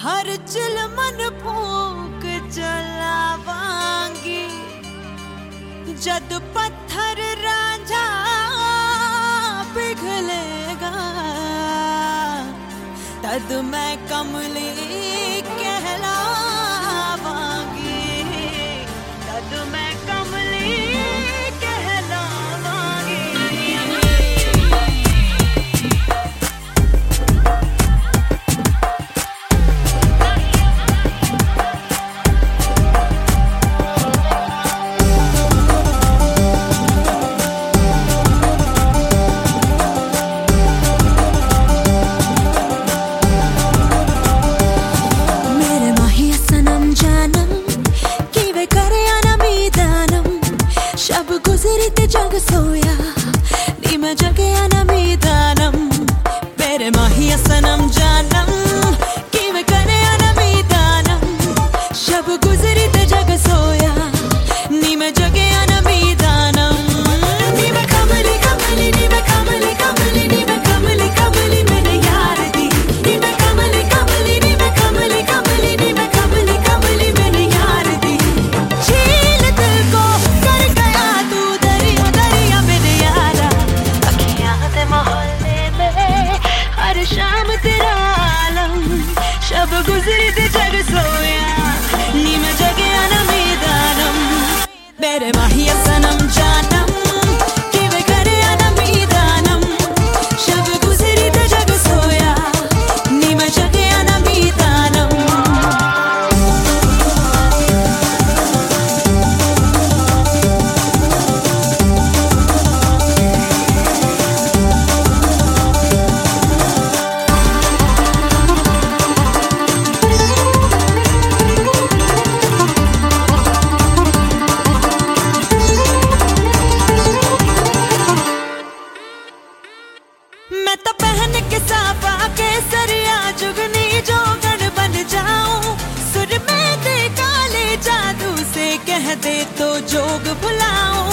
हर चिलमन फूक जलावांगी जद पत्थर रांझा पिघलेगा तद मैं कमली कहलावांगी तद मैं कमली गुजरते जग सोया नी मैं जगे अनमीदानम मेरे माहिया सनम जानम कि मैं करे अनमीदानम शब गुजरते जग सोया नी मैं जगे अनमीदानम नी मैं कमली कमली नी मैं कमली कमली नी मैं कमली कमली मेरे यार दी नी मैं कमली कमली नी मैं कमली कमली नी मैं कमली कमली मेरे यार दी झील दिल को कर गया तू हर शाम तेरा आलम शब गुजरते जग सोया नी मैं जगे अनमीदानम मेरे माहिया सनम जानम कि वे करे अनमीदानम शब गुजरते जग सोया नी मैं जगे अनमीदानम मैं तो पहन के साफा के सरिया जुगनी जोगन बन जाऊं सुर में दे काले जादू से कह दे तो जोग भुलाऊं